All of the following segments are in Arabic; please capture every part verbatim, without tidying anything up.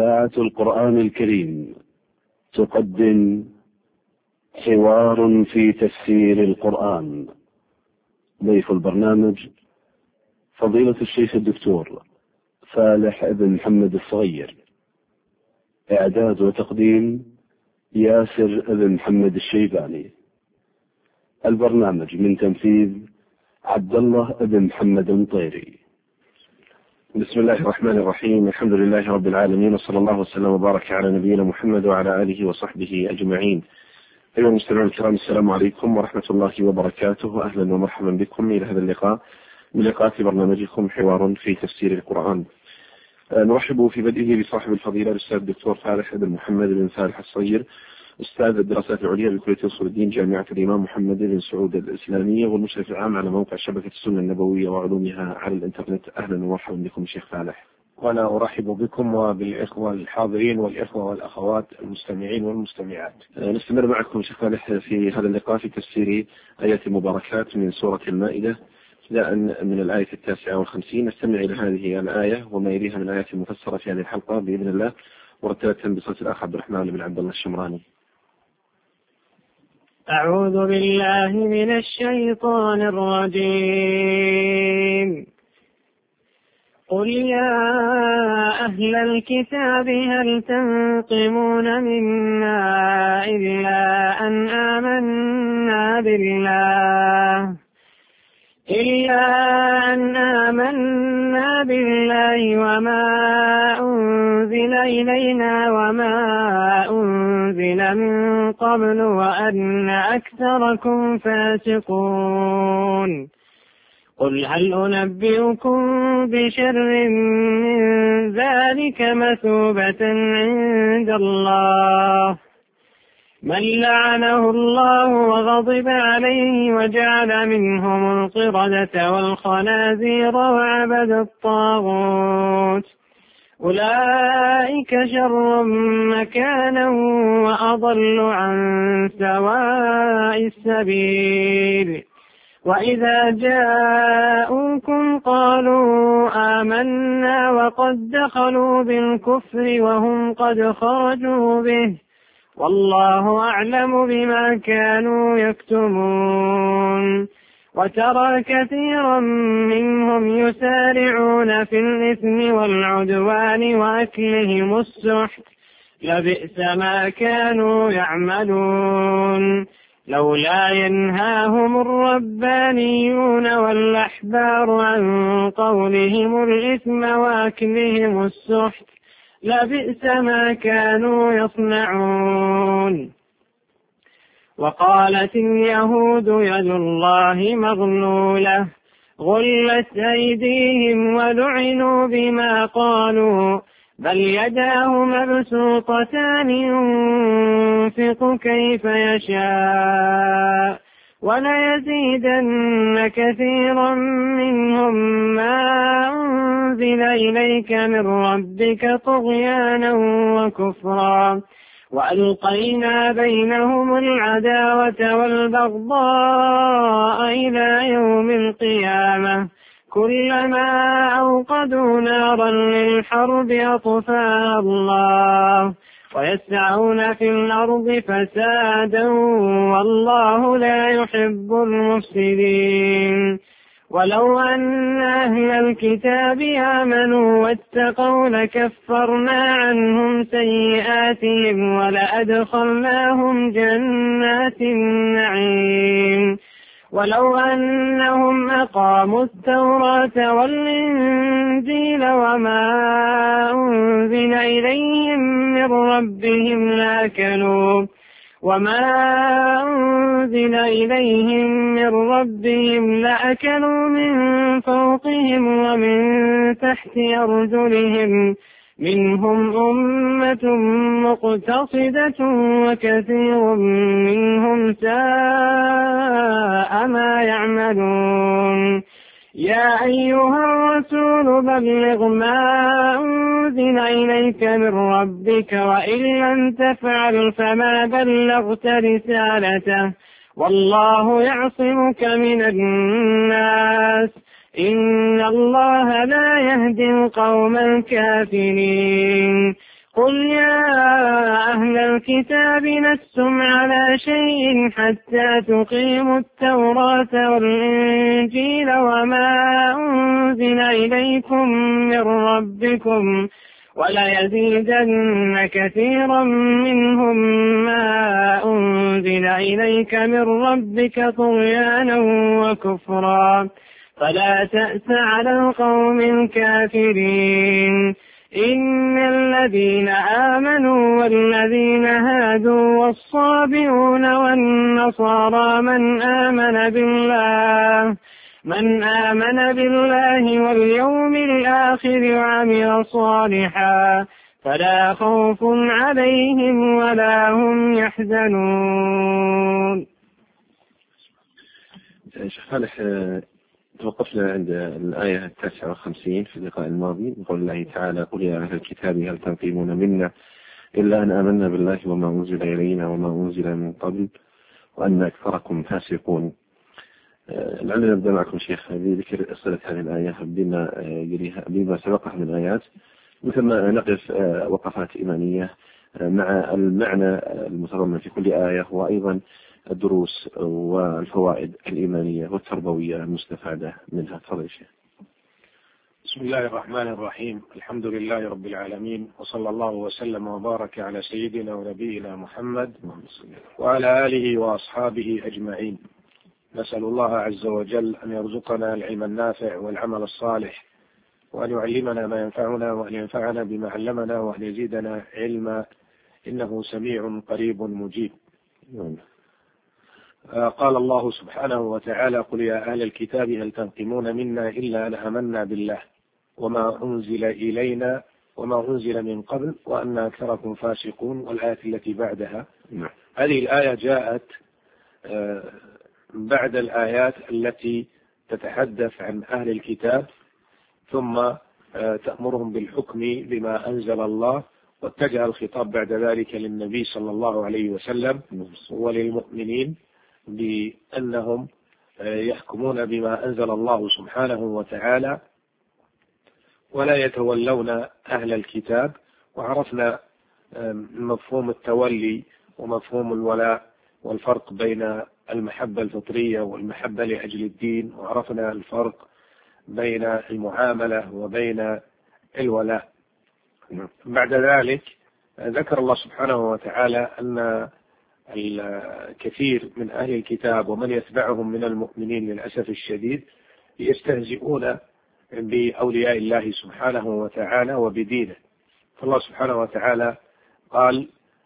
إذاعة القرآن الكريم تقدم حوار في تفسير القرآن. ضيف البرنامج فضيلة الشيخ الدكتور فالح بن محمد الصغير. إعداد وتقديم ياسر بن محمد الشيباني. البرنامج من تنفيذ عبد الله بن محمد المطيري. بسم الله الرحمن الرحيم. الحمد لله رب العالمين، وصلى الله وسلم وبارك على نبينا محمد وعلى آله وصحبه أجمعين. أيها المستمعون الكرام، السلام عليكم ورحمة الله وبركاته. أهلا ومرحبا بكم إلى هذا اللقاء من لقاءات برنامجكم حوار في تفسير القرآن. نرحب في بدئه بصاحب الفضيلة الأستاذ الدكتور فالح بن محمد بن فالح الصغير، أستاذ الدراسات العليا بكلية أصول الدين جامعة الإمام محمد بن سعود الإسلامية، والمشرف العام على موقع شبكة السنة النبوية وعلومها على الإنترنت. أهلا ومرحبا بكم شيخ فالح. وأنا أرحب بكم وبالإخوة الحاضرين والإخوة والأخوات المستمعين والمستمعات. نستمر معكم شيخ فالح في هذا اللقاء في تفسير آيات المباركات من سورة المائدة، ابتداء من الآية التاسعة والخمسين. نستمع إلى هذه الآية وما يليها من آيات المفسرة في هذه الحلقة بإذن الله، مرتبة بصوت الأخ عبد الرحمن بن عبد الله الشمراني. أعوذ بالله من الشيطان الرجيم. قل يا أهل الكتاب هل تنقمون منا إلا أن آمنا بالله إلا أن آمنا بالله وما أنزل إلينا وما أنزل من قبل وأن أكثركم فاسقون. قل هل أنبئكم بشر من ذلك مثوبة عند الله من لعنه الله وغضب عليه وجعل منهم القردة والخنازير وعبد الطاغوت أولئك شر مكانا وأضل عن سواء السبيل. وإذا جاءوكم قالوا آمنا وقد دخلوا بالكفر وهم قد خرجوا به والله أعلم بما كانوا يكتمون. وترى كثيرا منهم يسارعون في الإثم والعدوان وأكلهم السحت لبئس ما كانوا يعملون. لولا ينهاهم الربانيون والأحبار عن قولهم الإثم وأكلهم السحت لبئس ما كانوا يصنعون. وقالت اليهود يد الله مغلولة غلت أيديهم ولعنوا بما قالوا بل يداه مبسوطتان ينفق كيف يشاء وليزيدن كثيرا منهم ما أنزل إليك من ربك طغيانا وكفرا وألقينا بينهم العداوة والبغضاء إلى يوم القيامة كلما أوقدوا نارا للحرب أطفاها الله ويسعون في الأرض فسادا والله لا يحب المفسدين. ولو أن أهل الكتاب آمنوا واتقوا لكفرنا عنهم سيئاتهم ولأدخلناهم جنات النعيم. ولو أنهم أقاموا التوراة والإنجيل وما أنزل إليهم من ربهم لأكلوا وما أنزل إليهم من ربهم لأكلوا من فوقهم ومن تحت أرجلهم منهم أمة مقتصدة وكثير منهم ساء ما يعملون. يا أيها الرسول بلغ ما أنزل إليك من ربك وإن لم تفعل فما بلغت رسالته والله يعصمك من الناس إن الله لا يهدي القوم الكافرين. قل يا أهل الكتاب لستم على شيء حتى تقيموا التوراة والإنجيل وما أنزل إليكم من ربكم وليزيدن كثيرا منهم ما أنزل إليك من ربك طغيانا وكفرا فلا تأس على القوم الكافرين. إن الذين آمنوا والذين هادوا والصابئون والنصارى من آمن بالله من آمن بالله واليوم الآخر وعمل صالحا فلا خوف عليهم ولا هم يحزنون. شيخ صالح، توقفنا عند الآية التاسعة والخمسين في اللقاء الماضي، يقول الله تعالى: قل يا أهل الكتاب هل تنقمون منا إلا أن آمنا بالله وما أنزل إلينا وما أنزل من قبل وأن أكثركم فاسقون. لعلنا نبدأ معكم شيخ بذكر صلة هذه الآية بما يليها بما سبقها من آيات، ثم نقف وقفات إيمانية مع المعنى المتضمن في كل آية، وأيضا الدروس والفوائد الإيمانية والتربوية المستفادة منها. تفضل شيخ. بسم الله الرحمن الرحيم. الحمد لله رب العالمين، وصلى الله وسلم وبارك على سيدنا ونبينا محمد وعلى آله وأصحابه أجمعين. نسأل الله عز وجل أن يرزقنا العلم النافع والعمل الصالح، وأن يعلمنا ما ينفعنا، وأن ينفعنا بما علمنا، وأن يزيدنا علما، إنه سميع قريب مجيب. قال الله سبحانه وتعالى: قل يا أهل الكتاب هل تنقمون منا إلا أن آمنا بالله وما أنزل إلينا وما أنزل من قبل وأن أكثركم فاسقون. والآية التي بعدها، هذه الآية جاءت بعد الآيات التي تتحدث عن أهل الكتاب، ثم تأمرهم بالحكم بما أنزل الله، واتجه الخطاب بعد ذلك للنبي صلى الله عليه وسلم وللمؤمنين بأنهم يحكمون بما أنزل الله سبحانه وتعالى ولا يتولون أهل الكتاب. وعرفنا مفهوم التولي ومفهوم الولاء والفرق بين المحبة الفطرية والمحبة لأجل الدين، وعرفنا الفرق بين المعاملة وبين الولاء. بعد ذلك ذكر الله سبحانه وتعالى أن الكثير من أهل الكتاب ومن يتبعهم من المؤمنين للأسف الشديد يستهزئون بأولياء الله سبحانه وتعالى وبدينه. فالله سبحانه وتعالى قال: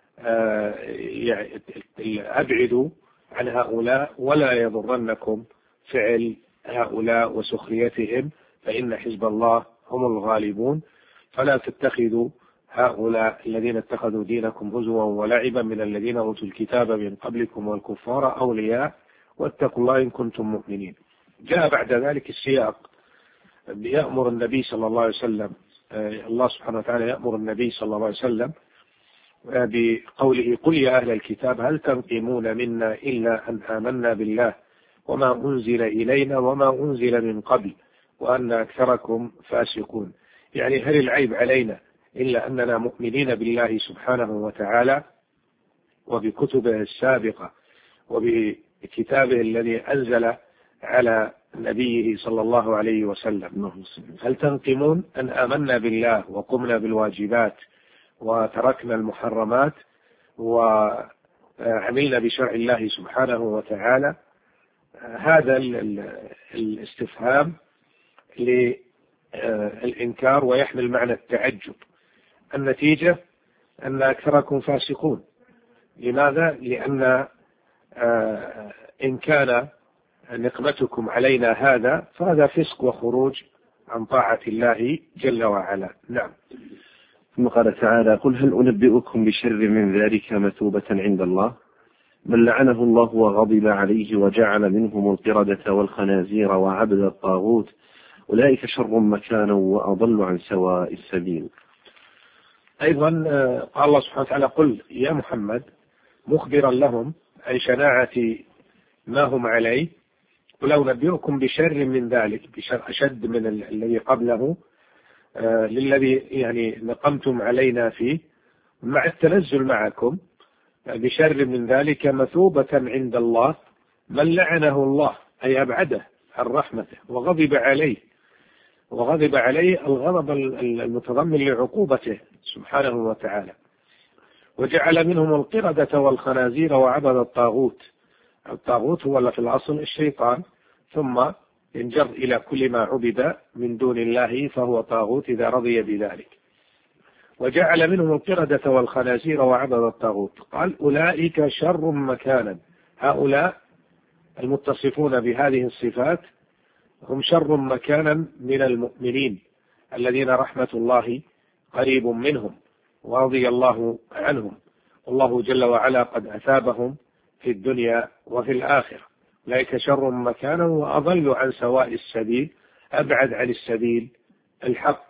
أبعدوا عن هؤلاء ولا يضرنكم فعل هؤلاء وسخريتهم فإن حزب الله هم الغالبون. فلا تتخذوا هؤلاء الذين اتخذوا دينكم هزوا ولعبا من الذين أوتوا الكتاب من قبلكم والكفار أولياء واتقوا الله إن كنتم مؤمنين. جاء بعد ذلك السياق يأمر النبي صلى الله عليه وسلم، الله سبحانه وتعالى يأمر النبي صلى الله عليه وسلم بقوله: قل يا أهل الكتاب هل تنقمون منا إلا أن آمنا بالله وما أنزل إلينا وما أنزل من قبل وأن أكثركم فاسقون. يعني هل العيب علينا إلا أننا مؤمنين بالله سبحانه وتعالى وبكتبه السابقة وبكتابه الذي أنزل على نبيه صلى الله عليه وسلم؟ هل تنقمون أن آمنا بالله وقمنا بالواجبات وتركنا المحرمات وعملنا بشرع الله سبحانه وتعالى؟ هذا الاستفهام للإنكار ويحمل معنى التعجب. النتيجة أن أكثركم فاسقون. لماذا؟ لأن إن كان نقمتكم علينا هذا فهذا فسق وخروج عن طاعة الله جل وعلا. نعم. ثم قال تعالى: قل هل أنبئكم بشر من ذلك مثوبة عند الله من لعنه الله وغضب عليه وجعل منهم القردة والخنازير وعبد الطاغوت أولئك شر مكانا وأضل عن سواء السبيل. أيضا قال الله سبحانه وتعالى: قل يا محمد مخبرا لهم عن شناعة ما هم عليه: قل أنبئكم بشر من ذلك، بشر أشد من الذي قبله، للذي يعني نقمتم علينا فيه، مع التنزل معكم بشر من ذلك مثوبة عند الله من لعنه الله، أي أبعده عن رحمته وغضب عليه، وغضب عليه الغضب المتضمن لعقوبته سبحانه وتعالى. وجعل منهم القردة والخنازير وعبد الطاغوت. الطاغوت هو في الأصل الشيطان، ثم ينجر إلى كل ما عبد من دون الله فهو طاغوت إذا رضي بذلك. وجعل منهم القردة والخنازير وعبد الطاغوت. قال أولئك شر مكانا، هؤلاء المتصفون بهذه الصفات هم شر مكانا من المؤمنين الذين رحمة الله قريب منهم ورضي الله عنهم، والله جل وعلا قد أثابهم في الدنيا وفي الآخرة. أولئك شر مكانا وأضل عن سواء السبيل، أبعد عن السبيل الحق.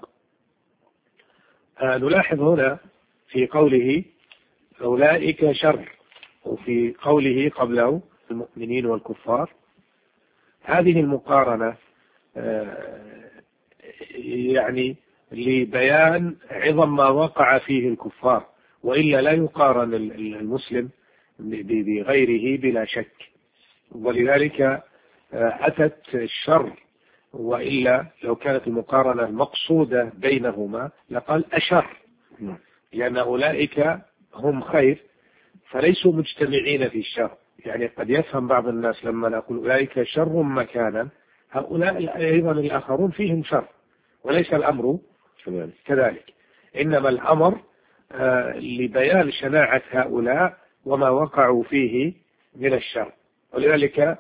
آه نلاحظ هنا في قوله أولئك شر، وفي قوله قبله المؤمنين والكفار، هذه المقارنة آه يعني لبيان عظم ما وقع فيه الكفار، وإلا لا يقارن المسلم بغيره بلا شك. ولذلك أتت الشر، وإلا لو كانت المقارنة مقصودة بينهما لقال أشر، لأن أولئك هم خير فليسوا مجتمعين في الشر. يعني قد يفهم بعض الناس لما نقول أولئك شر مكانا، هؤلاء أيضا الآخرون فيهم شر، وليس الأمر كذلك، إنما الأمر لبيان شناعة هؤلاء وما وقعوا فيه من الشر. ولذلك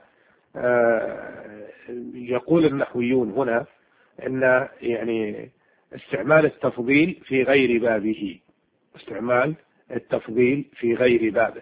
يقول النحويون هنا أن يعني استعمال التفضيل في غير بابه، استعمال التفضيل في غير بابه.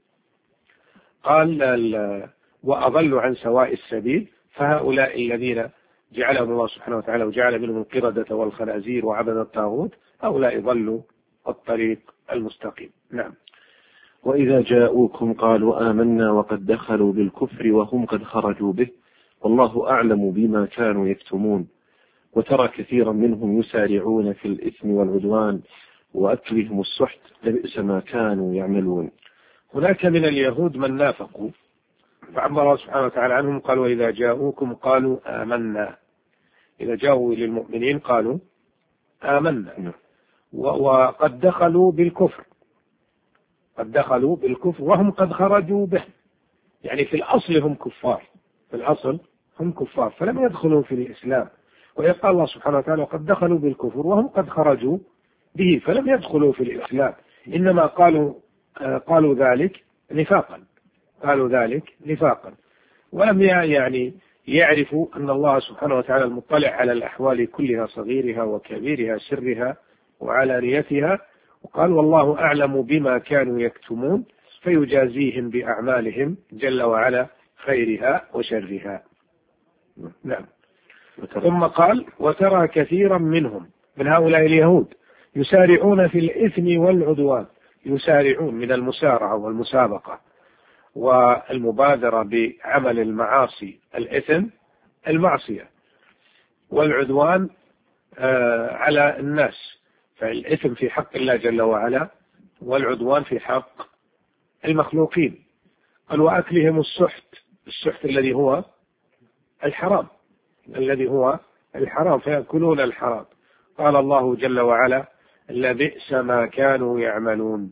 قال وأضل عن سواء السبيل، فهؤلاء الذين جعلهم الله سبحانه وتعالى وجعل منهم القردة والخنازير وعبد الطاغوت، هؤلاء ضلوا الطريق المستقيم. نعم. وإذا جاءوكم قالوا آمنا وقد دخلوا بالكفر وهم قد خرجوا به والله أعلم بما كانوا يكتمون. وترى كثيرا منهم يسارعون في الإثم والعدوان وأكلهم السحت لبئس ما كانوا يعملون. هناك من اليهود من نافقوا، فعبر الله سبحانه وتعالى عنهم قال وإذا جاءوكم قالوا آمنا، إذا جاءوا للمؤمنين قالوا آمنا، وقد دخلوا بالكفر، قد دخلوا بالكفر وهم قد خرجوا به، يعني في الأصل هم كفار، في الأصل هم كفار فلم يدخلوا في الإسلام. ويقال الله سبحانه وتعالى قد دخلوا بالكفر وهم قد خرجوا به فلم يدخلوا في الإسلام، إنما قالوا قالوا ذلك نفاقا، قالوا ذلك نفاقا، ولم يعني يعرفوا أن الله سبحانه وتعالى المطلع على الأحوال كلها صغيرها وكبيرها سرها وعلانيتها، وقال والله أعلم بما كانوا يكتمون فيجازيهم بأعمالهم جل وعلا خيرها وشرها. نعم. ثم قال وترى كثيرا منهم من هؤلاء اليهود يسارعون في الإثم والعدوان، يسارعون من المسارعة والمسابقة والمبادرة بعمل المعاصي، الإثم المعصية، والعدوان آه على الناس، فالإثم في حق الله جل وعلا والعدوان في حق المخلوقين. قال وأكلهم السحت، السحت الذي هو الحرام، الذي هو الحرام فيأكلون الحرام. قال الله جل وعلا لبئس ما كانوا يعملون.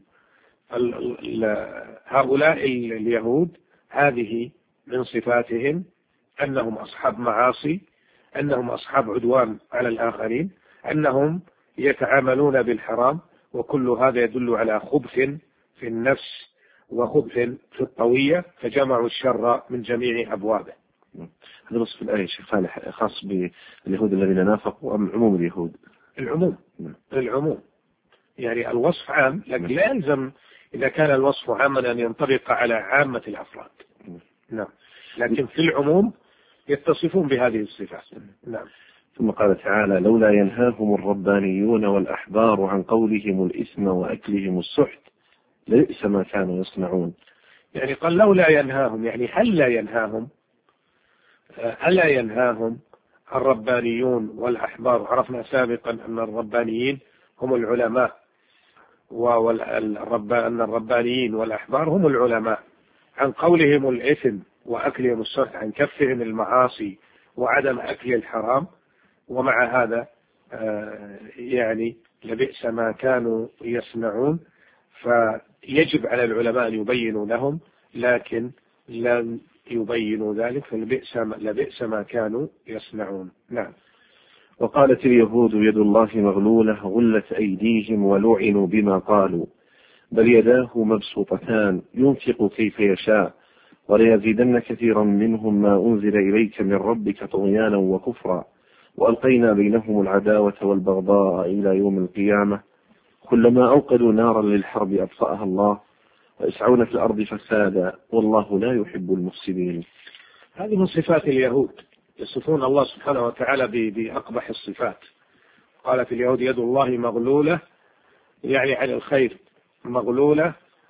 هؤلاء اليهود هذه من صفاتهم أنهم أصحاب معاصي، أنهم أصحاب عدوان على الآخرين، أنهم يتعاملون بالحرام، وكل هذا يدل على خبث في النفس وخبث في الطوية، فجمعوا الشر من جميع أبوابه. هذا نصف الآية شيخ صالح خاص باليهود الذين نافقوا أم عموم اليهود؟ العموم، العموم يعني الوصف عام، لكن لا يلزم إذا كان الوصف عاما أن ينطبق على عامة الأفراد. نعم، لكن في العموم يتصفون بهذه الصفات. نعم. ثم قال تعالى لولا ينهاهم الربانيون والأحبار عن قولهم الإثم وأكلهم السحت لبئس ما كانوا يصنعون. يعني قال لولا ينهاهم، يعني هل لا ينهاهم، ألا ينهاهم الربانيون والأحبار. عرفنا سابقا أن الربانيين هم العلماء وأن الربانيين والأحبار هم العلماء، عن قولهم الإثم وأكلهم السحت، عن كفهم المعاصي وعدم أكل الحرام. ومع هذا يعني لبئس ما كانوا يصنعون، فيجب على العلماء أن يبينوا لهم، لكن لم يبينوا ذلك، فلبئس لبئس ما كانوا يصنعون. نعم. وقالت اليهود يد الله مغلولة غلت أيديهم ولعنوا بما قالوا بل يداه مبسوطتان ينفق كيف يشاء وليزيدن كثيرا منهم ما أنزل إليك من ربك طغيانا وكفرا وألقينا بينهم العداوة والبغضاء إلى يوم القيامة كلما أوقدوا نارا للحرب أطفأها الله ويسعون في الأرض فسادا والله لا يحب المفسدين. هذه من صفات اليهود، يصفون الله سبحانه وتعالى بأقبح الصفات. قالت اليهود يد الله مغلولة، يعني على الخير مغلولة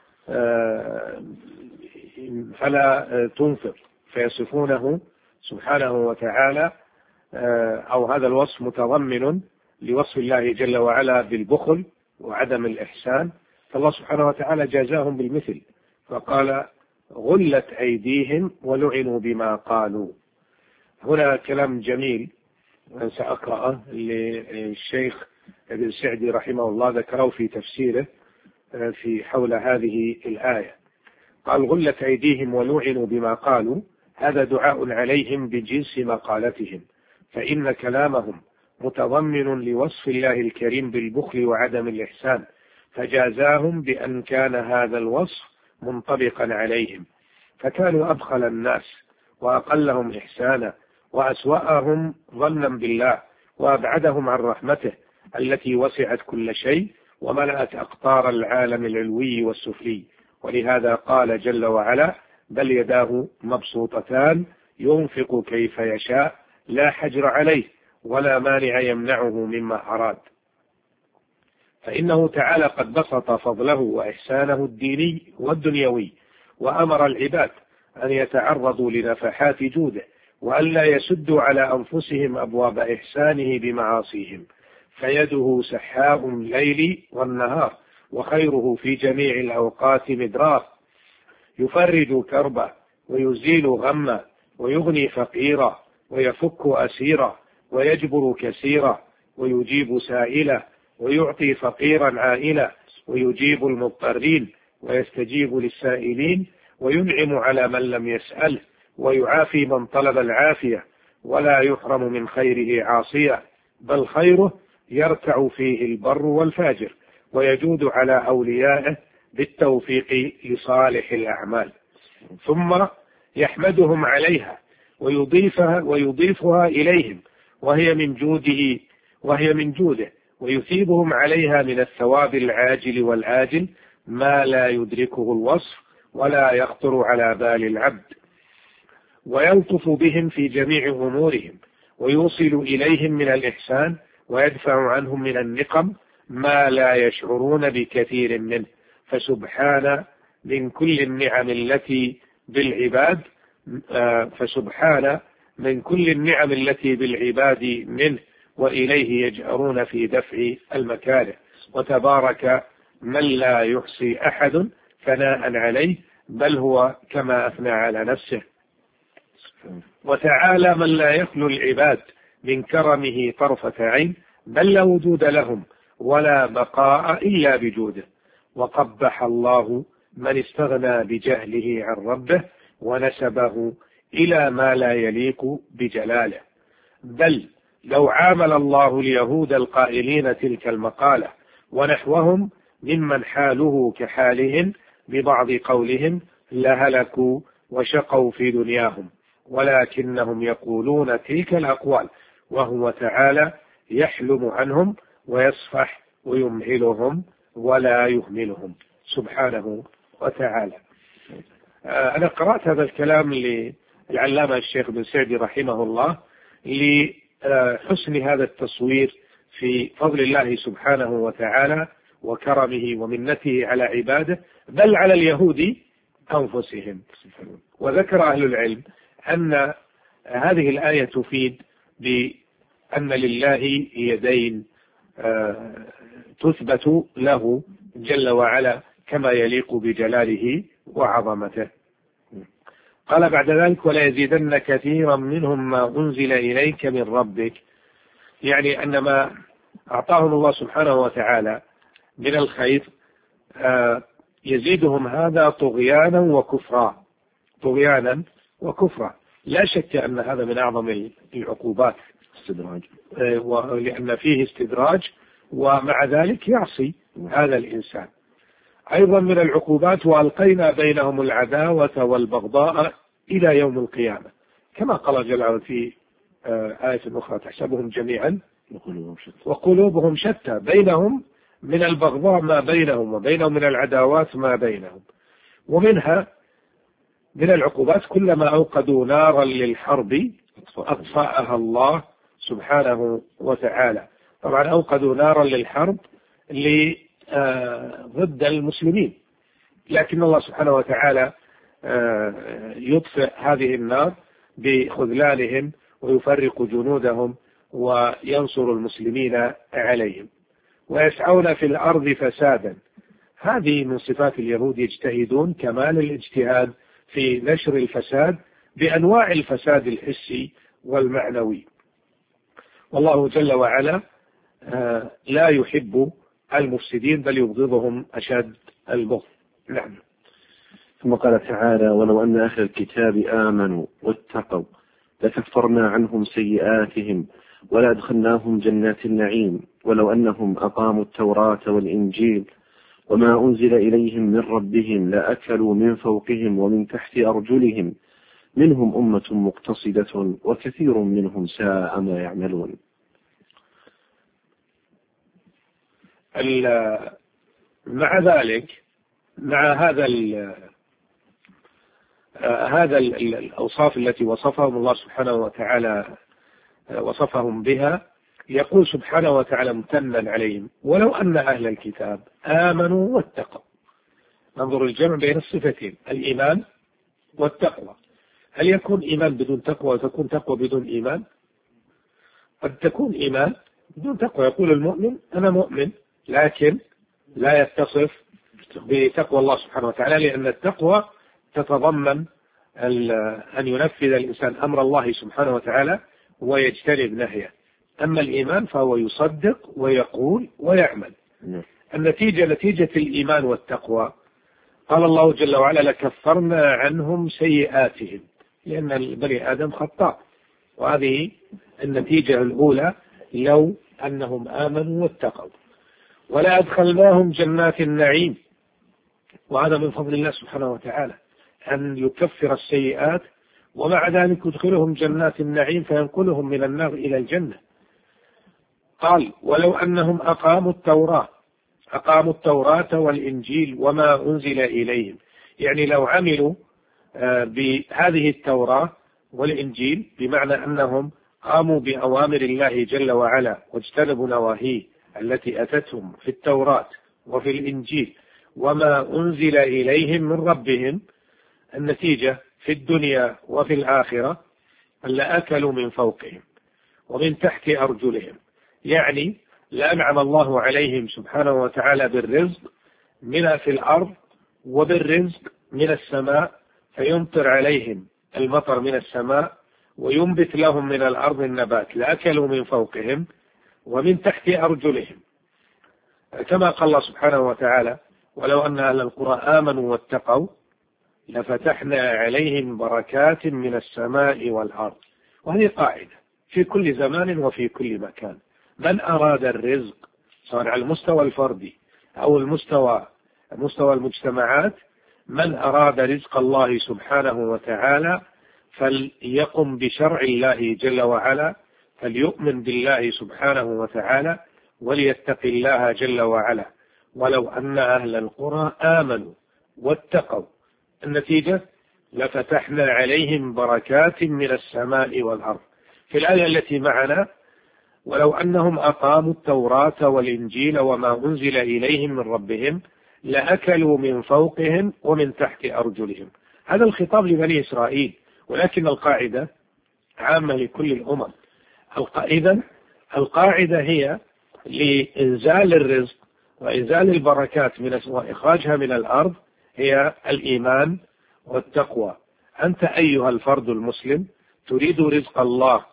فلا تنفق، فيصفونه سبحانه وتعالى، أو هذا الوصف متضمن لوصف الله جل وعلا بالبخل وعدم الإحسان، فالله سبحانه وتعالى جازاهم بالمثل فقال غلت أيديهم ولعنوا بما قالوا. هنا كلام جميل سأقرأه للشيخ ابن سعدي رحمه الله، ذكره في تفسيره في حول هذه الآية. قال غلت أيديهم ولعنوا بما قالوا، هذا دعاء عليهم بجنس مقالتهم، فإن كلامهم متضمن لوصف الله الكريم بالبخل وعدم الإحسان، فجازاهم بأن كان هذا الوصف منطبقا عليهم، فكانوا أبخل الناس وأقلهم إحسانا وأسوأهم ظنا بالله وأبعدهم عن رحمته التي وسعت كل شيء وملأت أقطار العالم العلوي والسفلي. ولهذا قال جل وعلا بل يداه مبسوطتان ينفق كيف يشاء لا حجر عليه ولا مانع يمنعه مما أراد. فإنه تعالى قد بسط فضله وإحسانه الديني والدنيوي، وأمر العباد أن يتعرضوا لنفحات جوده وأن لا يسدوا على أنفسهم أبواب إحسانه بمعاصيهم، فيده سحاء الليل والنهار وخيره في جميع الأوقات مدرار، يفرج كربا ويزيل غما ويغني فقيرا ويفك أسيرا ويجبر كثيرا ويجيب سائلا ويعطي فقيرا عائلا ويجيب المضطرين ويستجيب للسائلين وينعم على من لم يسأله ويعافي من طلب العافية ولا يحرم من خيره عاصية، بل خيره يركع فيه البر والفاجر ويجود على أوليائه بالتوفيق لصالح الأعمال، ثم يحمدهم عليها ويضيفها ويضيفها إليهم وهي من جوده وهي من جوده ويثيبهم عليها من الثواب العاجل والآجل ما لا يدركه الوصف ولا يخطر على بال العبد، ويلطف بهم في جميع أمورهم ويوصل إليهم من الإحسان ويدفع عنهم من النقم ما لا يشعرون بكثير منه، فسبحان من كل النعم التي بالعباد فسبحان من كل النعم التي بالعباد منه وإليه يجأرون في دفع المكاره، وتبارك من لا يحصي أحد ثناء عليه بل هو كما أثنى على نفسه، وتعالى من لا يخلو العباد من كرمه طرفة عين بل لا وجود لهم ولا بقاء إلا بجوده، وقبح الله من استغنى بجهله عن ربه ونسبه إلى ما لا يليق بجلاله، بل لو عامل الله اليهود القائلين تلك المقالة ونحوهم ممن حاله كحالهم ببعض قولهم لهلكوا وشقوا في دنياهم، ولكنهم يقولون تلك الأقوال وهو تعالى يحلم عنهم ويصفح ويمهلهم ولا يهملهم سبحانه وتعالى. أنا قرأت هذا الكلام للعلامة الشيخ بن سعدي رحمه الله لحسن هذا التصوير في فضل الله سبحانه وتعالى وكرمه ومنته على عباده بل على اليهود أنفسهم. وذكر أهل العلم أن هذه الآية تفيد بأن لله يدين تثبت له جل وعلا كما يليق بجلاله وعظمته. قال بعد ذلك: ولا يزيدن كثيرا منهم ما أنزل إليك من ربك، يعني أن ما أعطاهم الله سبحانه وتعالى من الخير يزيدهم هذا طغيانا وكفرا، طغيانا وكفرا. لا شك أن هذا من أعظم العقوبات، استدراج، لأن فيه استدراج، ومع ذلك يعصي هذا الإنسان. أيضا من العقوبات: وألقينا بينهم العداوة والبغضاء إلى يوم القيامة، كما قال جل وعلا في آية أخرى: تحسبهم جميعا وقلوبهم شتى، بينهم من البغضاء ما بينهم، وبينهم من العداوات ما بينهم. ومنها من العقوبات: كلما أوقدوا نارا للحرب أطفأها الله سبحانه وتعالى. طبعا أوقدوا نارا للحرب ضد المسلمين، لكن الله سبحانه وتعالى يطفئ هذه النار بخذلانهم ويفرق جنودهم وينصر المسلمين عليهم. ويسعون في الأرض فسادا، هذه من صفات اليهود، يجتهدون كمال الاجتهاد في نشر الفساد بأنواع الفساد الحسي والمعنوي. والله جل وعلا لا يحب المفسدين، بل يبغضهم أشد البغض. نعم. ثم قال تعالى: ولو أن أهل الكتاب آمنوا واتقوا لكفرنا عنهم سيئاتهم ولأدخلناهم جنات النعيم ولو أنهم أقاموا التوراة والإنجيل وما أنزل إليهم من ربهم لأكلوا من فوقهم ومن تحت أرجلهم منهم أمة مقتصدة وكثير منهم ساء ما يعملون. مع ذلك، مع هذا ال هذا ال الأوصاف التي وصفهم الله سبحانه وتعالى وصفهم بها، يقول سبحانه وتعالى امتنا عليهم: ولو أن أهل الكتاب آمنوا واتقوا. ننظر الجمع بين الصفتين، الإيمان والتقوى. هل يكون إيمان بدون تقوى وتكون تقوى بدون إيمان؟ قد تكون إيمان بدون تقوى، يقول المؤمن أنا مؤمن لكن لا يتصف بتقوى الله سبحانه وتعالى، لأن التقوى تتضمن أن ينفذ الإنسان أمر الله سبحانه وتعالى ويجتنب نهيه. أما الإيمان فهو يصدق ويقول ويعمل. النتيجة نتيجة الإيمان والتقوى. قال الله جل وعلا: لكفرنا عنهم سيئاتهم، لأن بني آدم خطاء، وهذه النتيجة الأولى لو أنهم آمنوا واتقوا. ولا أدخلناهم جنات النعيم، وهذا من فضل الله سبحانه وتعالى أن يكفر السيئات ومع ذلك يدخلهم جنات النعيم فينقلهم من النار إلى الجنة. قال: ولو أنهم أقاموا التوراة أقاموا التوراة والإنجيل وما أنزل إليهم، يعني لو عملوا بهذه التوراة والإنجيل، بمعنى أنهم قاموا بأوامر الله جل وعلا واجتنبوا نواهيه التي أتتهم في التوراة وفي الإنجيل وما أنزل إليهم من ربهم، النتيجة في الدنيا وفي الآخرة لأكلوا من فوقهم ومن تحت أرجلهم، يعني لأنعم الله عليهم سبحانه وتعالى بالرزق من في الأرض وبالرزق من السماء، فيمطر عليهم المطر من السماء وينبت لهم من الأرض النبات، لأكلوا من فوقهم ومن تحت أرجلهم، كما قال الله سبحانه وتعالى: ولو أن أهل القرى آمنوا واتقوا لفتحنا عليهم بركات من السماء والأرض. وهذه قاعدة في كل زمان وفي كل مكان، من أراد الرزق سواء على المستوى الفردي أو المستوى مستوى المجتمعات، من أراد رزق الله سبحانه وتعالى فليقم بشرع الله جل وعلا، فليؤمن بالله سبحانه وتعالى وليتق الله جل وعلا. ولو أن أهل القرى آمنوا واتقوا، النتيجة لفتحنا عليهم بركات من السماء والأرض. في الآية التي معنا: ولو أنهم أقاموا التوراة والإنجيل وما أنزل إليهم من ربهم لأكلوا من فوقهم ومن تحت أرجلهم. هذا الخطاب لبني إسرائيل، ولكن القاعدة عامة لكل الأمم. إذن القاعدة هي لإنزال الرزق وإنزال البركات من وإخراجها من الأرض هي الإيمان والتقوى. أنت أيها الفرد المسلم تريد رزق الله،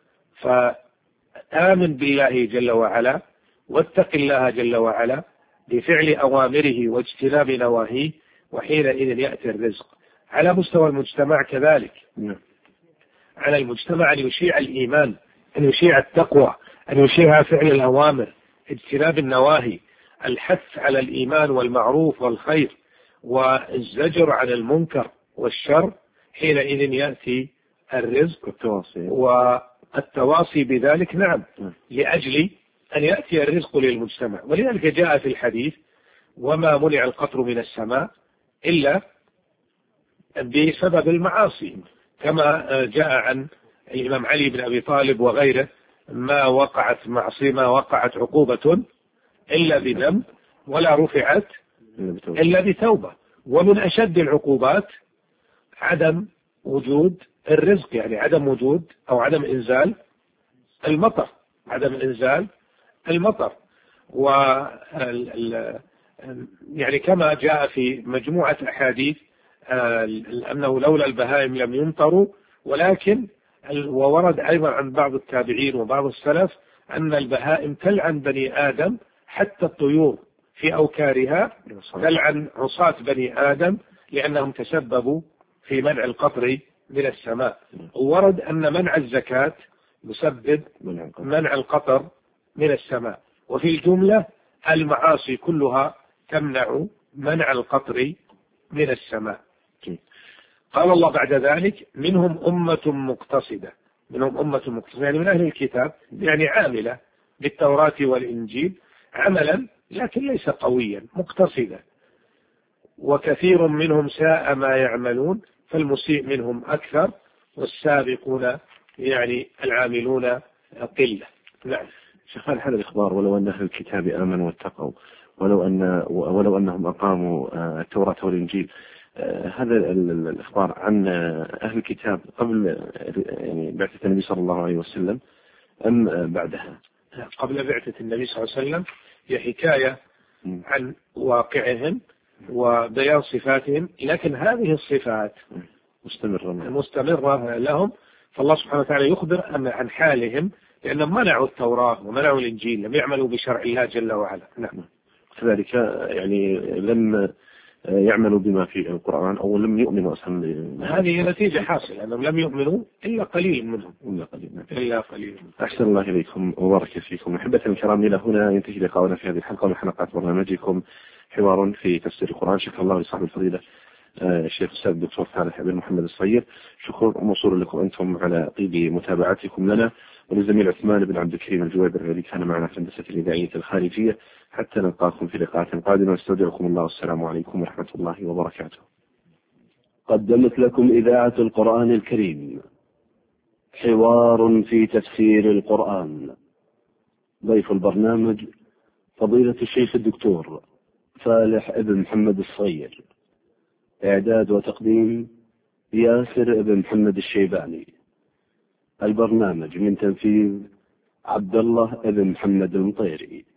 فآمن بالله جل وعلا واتق الله جل وعلا بفعل أوامره واجتناب نواهيه، وحينئذ يأتي الرزق. على مستوى المجتمع كذلك، على المجتمع أن يشيع الإيمان، أن يشيع التقوى، أن يشيع فعل الأوامر، اجتناب النواهي، الحث على الإيمان والمعروف والخير، والزجر عن المنكر والشر. حينئذ يأتي الرزق والتواصي والتواصي بذلك، نعم، لأجل أن يأتي الرزق للمجتمع. ولذلك جاء في الحديث: وما منع القطر من السماء إلا بسبب المعاصي، كما جاء عن الإمام علي بن أبي طالب وغيره: ما وقعت معصية، ما وقعت عقوبة إلا بذنب ولا رفعت إلا بتوبة. ومن أشد العقوبات عدم وجود الرزق، يعني عدم وجود أو عدم إنزال المطر، عدم إنزال المطر. و يعني كما جاء في مجموعة أحاديث أنه لولا البهائم لم يمطروا، ولكن وورد أيضا عن بعض التابعين وبعض السلف أن البهائم تلعن بني آدم، حتى الطيور في أوكارها تلعن عصاة بني آدم لأنهم تسببوا في منع القطر من السماء. وورد أن منع الزكاة يسبب منع القطر من السماء. وفي الجملة المعاصي كلها تمنع منع القطر من السماء. قال الله بعد ذلك: منهم أمة مقتصدة. منهم أمة مقتصدة يعني من أهل الكتاب، يعني عاملة بالتوراة والإنجيل عملا لكن ليس قويا، مقتصدة. وكثير منهم ساء ما يعملون، فالمسيء منهم أكثر، والسابقون يعني العاملون قلة. نعم. شيخ، هذا الإخبار ولو أن أهل الكتاب آمنوا واتقوا، ولو أن ولو أنهم أقاموا التوراة والإنجيل، هذا الإخبار عن أهل الكتاب قبل يعني بعثة النبي صلى الله عليه وسلم أم بعدها؟ قبل بعثة النبي صلى الله عليه وسلم، هي حكاية عن واقعهم وبيان صفاتهم، لكن هذه الصفات مستمرة مستمرة لهم. فالله سبحانه وتعالى يخبر عن حالهم لأنهم منعوا التوراة ومنعوا الإنجيل، لم يعملوا بشرع الله جل وعلا. نعم. كذلك يعني لم يعملوا بما في القرآن أو لم يؤمنوا أصلا. هذه نتيجة حاصلة، أنهم لم يؤمنوا إلا قليل منهم. إلا قليل. إلا قليل. أحسن الله إليكم وبارك فيكم. أحبة الكرام، إلى هنا ينتهي لقاؤنا في هذه الحلقة من حلقات برنامجكم حوار في تفسير القرآن. شكرا الله لصاحب الفضيلة الشيخ الأستاذ الدكتور صالح بن محمد الصير. شكر موصول لكم أنتم على طيب متابعتكم لنا، وللزميل عثمان بن عبد الكريم الجويبر الذي كان معنا في الهندسة الإذاعية الخارجية. حتى نلقاكم في لقاءات قادمة، واستودعكم الله، والسلام عليكم ورحمة الله وبركاته. قدمت لكم إذاعة القرآن الكريم حوار في تفسير القرآن. ضيف البرنامج فضيلة الشيخ الدكتور صالح بن محمد الصير. إعداد وتقديم ياسر بن محمد الشيباني. البرنامج من تنفيذ عبد الله بن محمد المطيري.